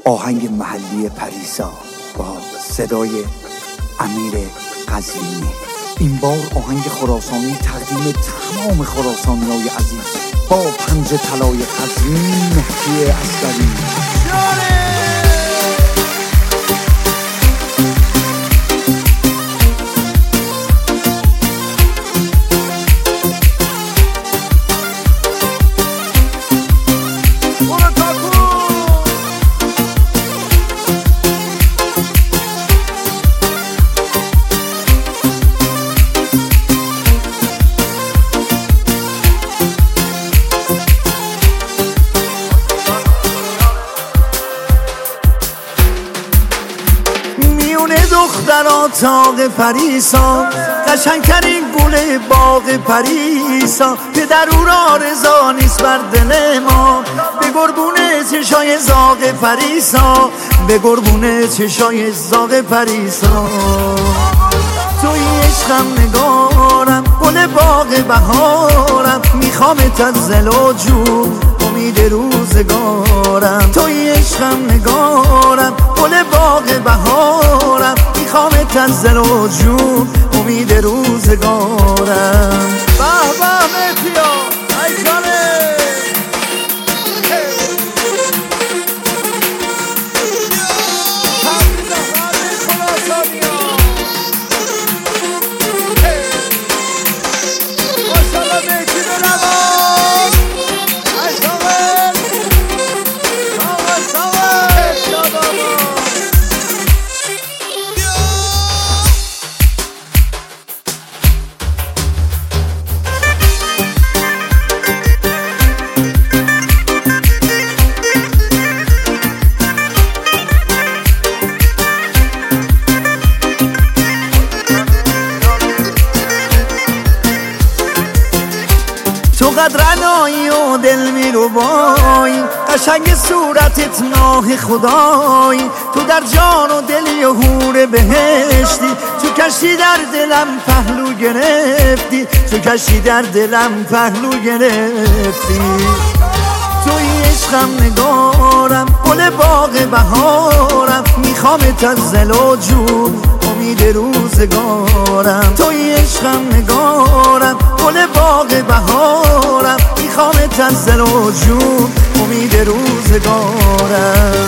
آهنگ محلی پریسا با صدای امیر قزوینی. این بار آهنگ خراسانی تقدیم تمام خراسانیای عزیز با پنج طلای قزوین مهدی اصغری. دخترا تاق پریسا، قشنگترین گل باغ پریسا، پدر او را رضا نیست بر دل ما، به قربون چشای زاغ پریسا، به قربون چشای زاغ پریسا. توی عشقم نگارم، گل باغ بهارم، میخوامت از دل و جون، امید روزگارم. توی عشقم نگارم، گل باغ بهارم، میخوامت از دل و جون، امید روزگارم. به به مهدیا ای جانه تو قدرنایی و دل میروبایی، قشنگ صورتت ماه خدایی، تو در جان و دلی و حور بهشتی، تو کشتی در دلم پهلو گرفتی، تو کشتی در دلم پهلو گرفتی. توی عشقم نگارم، گل باغ بهارم، میخوامت از دل و جون، امید روزگارم. توی عشقم نگارم، گل باغ بهارم، میخوامت از دل و جون، امید روزگارم.